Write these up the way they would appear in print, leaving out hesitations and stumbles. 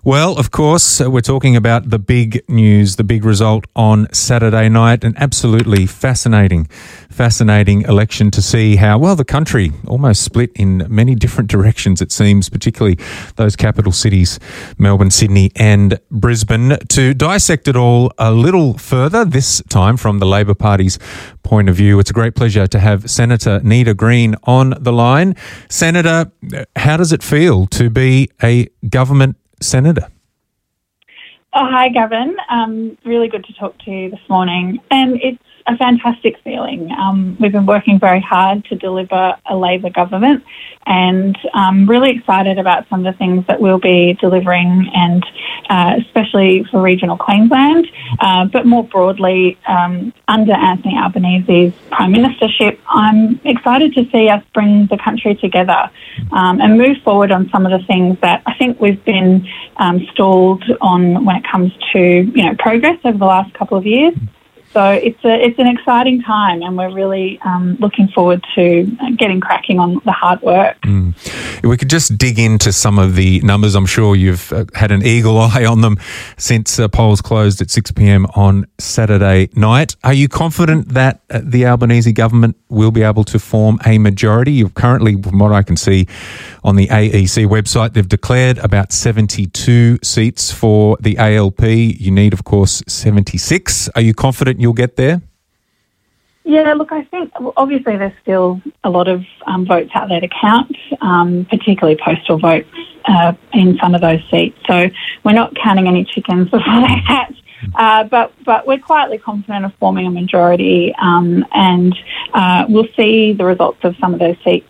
Well, of course, we're talking about the big news, the big result on Saturday night. An absolutely fascinating election to see how, well, the country almost split in many different directions, it seems, particularly those capital cities, Melbourne, Sydney and Brisbane. To dissect it all a little further, this time from the Labor Party's point of view, it's a great pleasure to have Senator Nita Green on the line. Senator, how does it feel to be a government senator? Oh, hi, Gavin. Really good to talk to you this morning. And it's a fantastic feeling. We've been working very hard to deliver a Labor government, and I'm really excited about some of the things that we'll be delivering, and especially for regional Queensland, but more broadly under Anthony Albanese's Prime Ministership. I'm excited to see us bring the country together and move forward on some of the things that I think we've been stalled on when it comes to progress over the last couple of years. So it's an exciting time, and we're really looking forward to getting cracking on the hard work. If we could just dig into some of the numbers. I'm sure you've had an eagle eye on them since polls closed at 6 p.m. on Saturday night. Are you confident that the Albanese government will be able to form a majority? You've currently, from what I can see on the AEC website, they've declared about 72 seats for the ALP. You need, of course, 76. Are you confident you'll get there? Yeah, look, I think obviously there's still a lot of votes out there to count, particularly postal votes in some of those seats. So we're not counting any chickens before they hatch. But we're quietly confident of forming a majority, and we'll see the results of some of those seats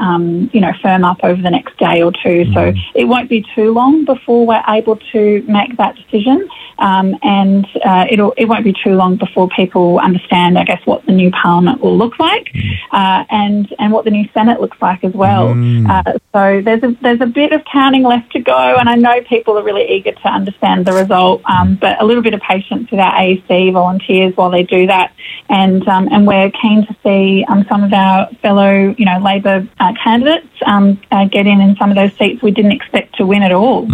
firm up over the next day or two. So it won't be too long before we're able to make that decision. And it won't be too long before people understand, I guess, what the new Parliament will look like, and what the new Senate looks like as well. So there's a bit of counting left to go, and I know people are really eager to understand the result. But a little bit of patience with our AEC volunteers while they do that, and we're keen to see some of our fellow Labor candidates get in some of those seats we didn't expect to win at all.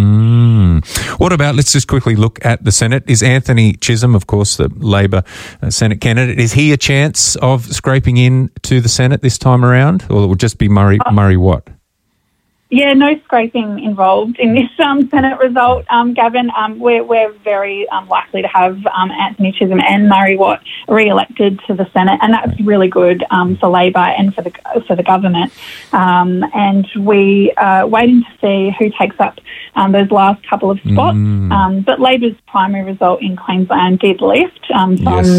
What about, let's just quickly look at the Senate. Is Anthony Chisholm, of course, the Labor Senate candidate, is he a chance of scraping in to the Senate this time around, or it will just be Murray Watt? Yeah, no scraping involved in this Senate result, Gavin. We're very likely to have Anthony Chisholm and Murray Watt re-elected to the Senate, and that's really good for Labor and for the government. And we are waiting to see who takes up those last couple of spots. But Labor's primary result in Queensland did lift from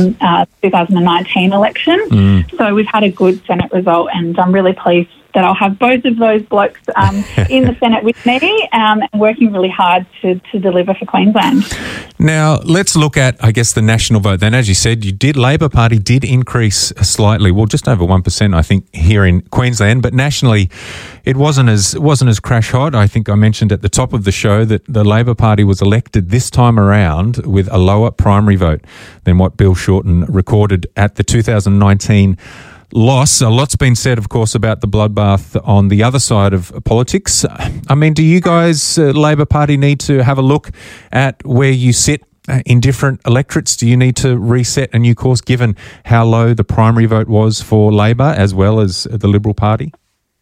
2019 election. So we've had a good Senate result, and I'm really pleased that I'll have both of those blokes in the Senate with me and working really hard to deliver for Queensland. Now, let's look at, I guess, the national vote. Then, as you said, Labor Party did increase slightly, well, just over 1%, I think, here in Queensland. But nationally, it wasn't as crash hot. I think I mentioned at the top of the show that the Labor Party was elected this time around with a lower primary vote than what Bill Shorten recorded at the 2019 loss. A lot's been said, of course, about the bloodbath on the other side of politics. I mean, do you guys, Labor Party, need to have a look at where you sit in different electorates? Do you need to reset a new course given how low the primary vote was for Labor as well as the Liberal Party?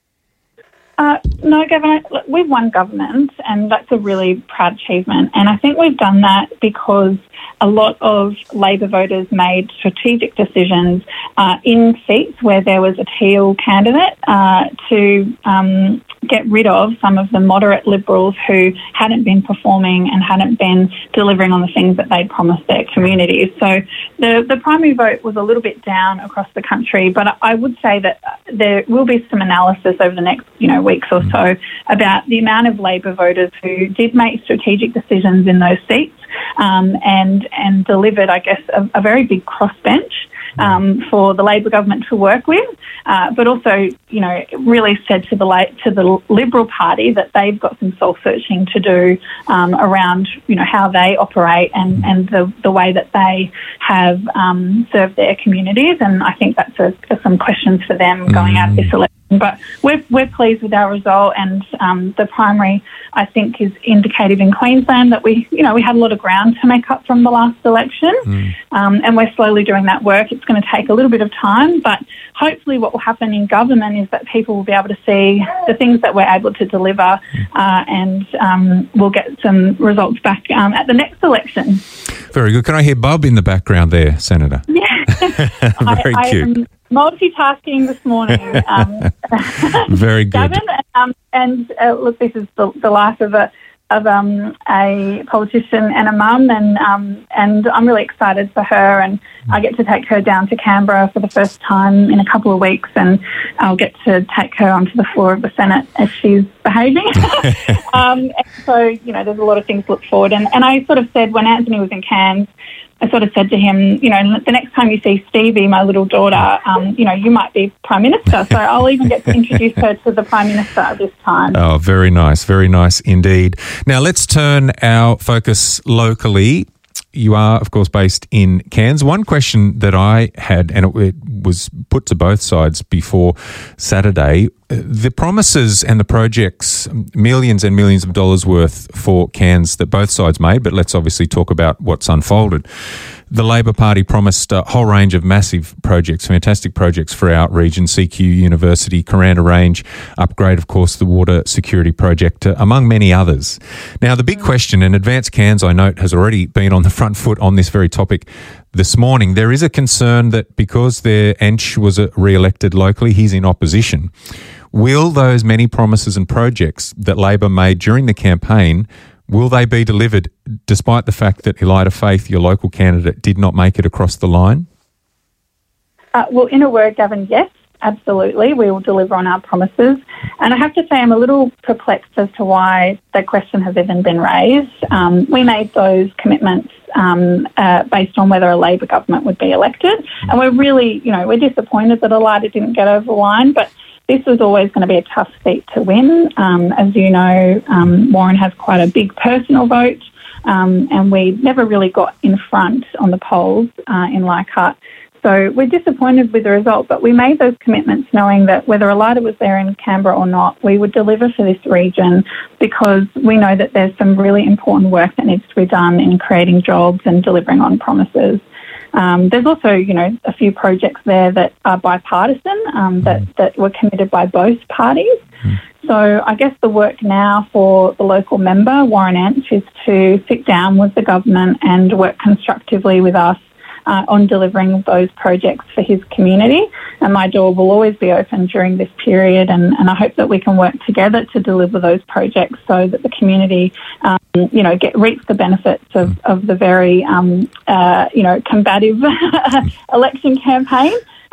No, Gavin, we've won government, and that's a really proud achievement. And I think we've done that because a lot of Labor voters made strategic decisions in seats where there was a Teal candidate to get rid of some of the moderate Liberals who hadn't been performing and hadn't been delivering on the things that they'd promised their communities. So the primary vote was a little bit down across the country, but I would say that there will be some analysis over the next weeks or so about the amount of Labor voters who did make strategic decisions in those seats and delivered, I guess, a very big crossbench for the Labor government to work with, but also, really said to the Liberal Party that they've got some soul searching to do around, how they operate and the way that they have served their communities. And I think that's some questions for them going out of this election. But we're pleased with our result, and the primary, I think, is indicative in Queensland that we had a lot of ground to make up from the last election, and we're slowly doing that work. It's going to take a little bit of time, but hopefully what will happen in government is that people will be able to see the things that we're able to deliver, and we'll get some results back at the next election. Very good. Can I hear Bob in the background there, Senator? Yeah. Very cute. Multitasking this morning. Very good. Gavin, look, this is the life of a politician and a mum, and I'm really excited for her, and I get to take her down to Canberra for the first time in a couple of weeks, and I'll get to take her onto the floor of the Senate if she's behaving. And so, there's a lot of things to look forward. And I sort of said when Anthony was in Cairns, I sort of said to him, the next time you see Stevie, my little daughter, you might be Prime Minister. So I'll even get to introduce her to the Prime Minister this time. Oh, very nice indeed. Now let's turn our focus locally. You are, of course, based in Cairns. One question that I had, and it was put to both sides before Saturday, the promises and the projects, millions and millions of dollars worth for Cairns that both sides made, but let's obviously talk about what's unfolded. The Labor Party promised a whole range of massive projects, fantastic projects for our region, CQ University, Coranda Range, upgrade, of course, the water security project, among many others. Now, the big question, and Advance Cairns, I note, has already been on the front foot on this very topic this morning. There is a concern that because their Ench was re-elected locally, he's in opposition. Will those many promises and projects that Labor made during the campaign, will they be delivered despite the fact that Elida Faith, your local candidate, did not make it across the line? Well, in a word, Gavin, yes, absolutely. We will deliver on our promises. And I have to say I'm a little perplexed as to why that question has even been raised. We made those commitments based on whether a Labor government would be elected. And we're really, we're disappointed that Elida didn't get over the line, but this was always going to be a tough seat to win. As you know, Warren has quite a big personal vote, and we never really got in front on the polls in Leichhardt. So we're disappointed with the result, but we made those commitments knowing that whether Elida was there in Canberra or not, we would deliver for this region because we know that there's some really important work that needs to be done in creating jobs and delivering on promises. There's also, a few projects there that are bipartisan, that were committed by both parties. So I guess the work now for the local member, Warren Ench, is to sit down with the government and work constructively with us on delivering those projects for his community. And my door will always be open during this period, and I hope that we can work together to deliver those projects so that the community, reaps the benefits of the very, combative election campaign.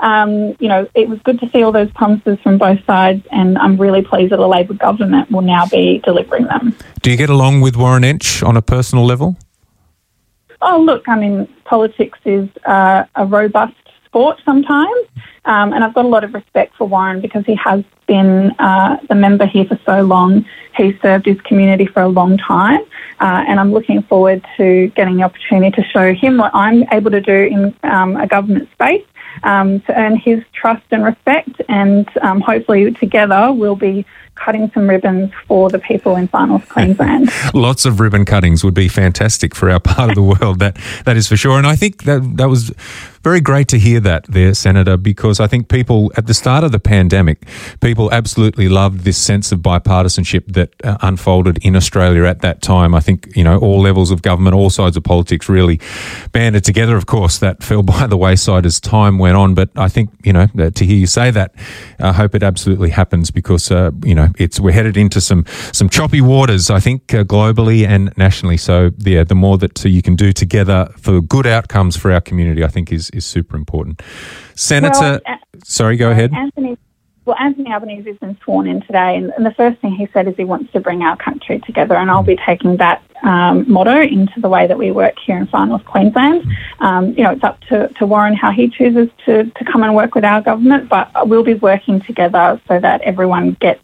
It was good to see all those promises from both sides, and I'm really pleased that the Labor government will now be delivering them. Do you get along with Warren Ench on a personal level? Oh, look, politics is a robust sport sometimes, and I've got a lot of respect for Warren because he has been the member here for so long. He's served his community for a long time, and I'm looking forward to getting the opportunity to show him what I'm able to do in a government space to earn his trust and respect, and hopefully together we'll be cutting some ribbons for the people in Far North Queensland. Lots of ribbon cuttings would be fantastic for our part of the world, that is for sure. And I think that was very great to hear that there, Senator, because I think people, at the start of the pandemic, people absolutely loved this sense of bipartisanship that unfolded in Australia at that time. I think, all levels of government, all sides of politics really banded together. Of course, that fell by the wayside as time went on. But I think, to hear you say that, I hope it absolutely happens because, we're headed into some choppy waters, I think, globally and nationally. So, the more that you can do together for good outcomes for our community, I think is super important. Senator, sorry, go ahead. Anthony Albanese has been sworn in today, and the first thing he said is he wants to bring our country together, and I'll be taking that motto into the way that we work here in Far North Queensland. It's up to Warren how he chooses to come and work with our government, but we'll be working together so that everyone gets,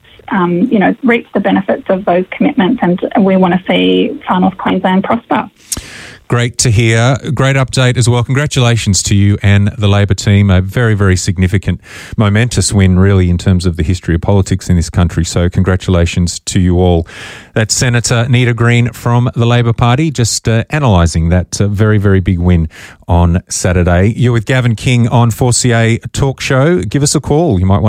reaps the benefits of those commitments, and we want to see Far North Queensland prosper. Great to hear. Great update as well. Congratulations to you and the Labor team. A very, very significant, momentous win, really, in terms of the history of politics in this country. So congratulations to you all. That's Senator Nita Green from the Labor Party, just analysing that very, very big win on Saturday. You're with Gavin King on 4CA Talk Show. Give us a call. You might want